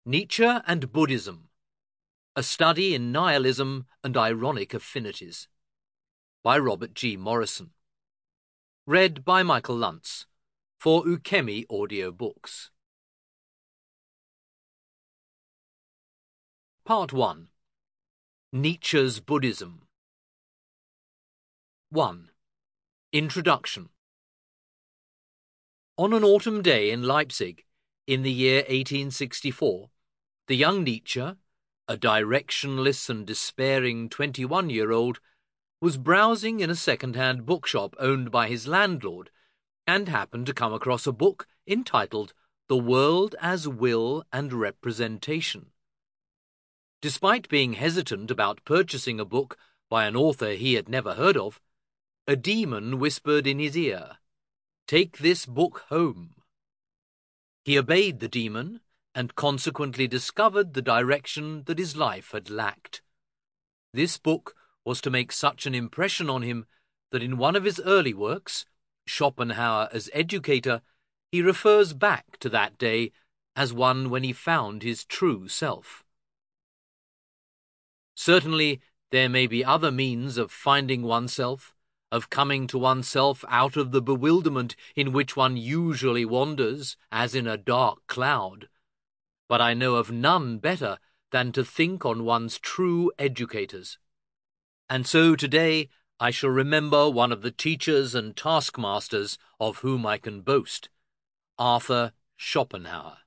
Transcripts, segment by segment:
Nietzsche and Buddhism, a study in nihilism and ironic affinities, by Robert G. Morrison. Read by Michael Luntz for Ukemi Audio Books. Part 1. Nietzsche's Buddhism. 1. Introduction. On an autumn day in Leipzig, in the year 1864, the young Nietzsche, a directionless and despairing 21-year-old, was browsing in a second-hand bookshop owned by his landlord and happened to come across a book entitled The World as Will and Representation. Despite being hesitant about purchasing a book by an author he had never heard of, a demon whispered in his ear, "Take this book home." He obeyed the demon and consequently discovered the direction that his life had lacked. This book was to make such an impression on him that in one of his early works, Schopenhauer as Educator, he refers back to that day as one when he found his true self. Certainly, there may be other means of finding oneself, of coming to oneself out of the bewilderment in which one usually wanders, as in a dark cloud. But I know of none better than to think on one's true educators. And so today I shall remember one of the teachers and taskmasters of whom I can boast, Arthur Schopenhauer.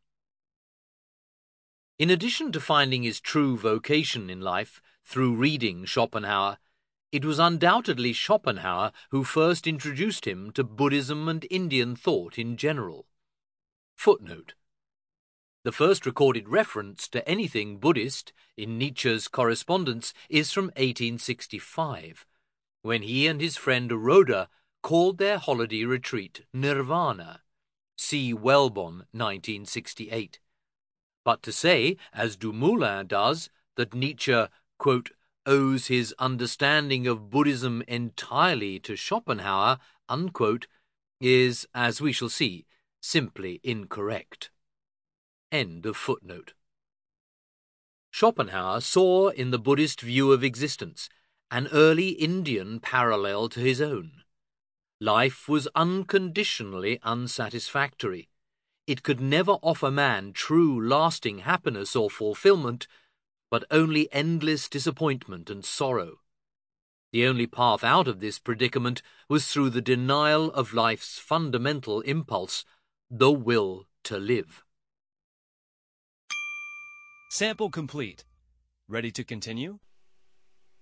In addition to finding his true vocation in life through reading Schopenhauer, it was undoubtedly Schopenhauer who first introduced him to Buddhism and Indian thought in general. Footnote. The first recorded reference to anything Buddhist in Nietzsche's correspondence is from 1865, when he and his friend Roda called their holiday retreat Nirvana. See Welbon, 1968. But to say, as Dumoulin does, that Nietzsche, quote, owes his understanding of Buddhism entirely to Schopenhauer, unquote, is, as we shall see, simply incorrect. End of footnote. Schopenhauer saw in the Buddhist view of existence an early Indian parallel to his own. Life was unconditionally unsatisfactory. It could never offer man true, lasting happiness or fulfillment, but only endless disappointment and sorrow. The only path out of this predicament was through the denial of life's fundamental impulse, the will to live. Sample complete. Ready to continue?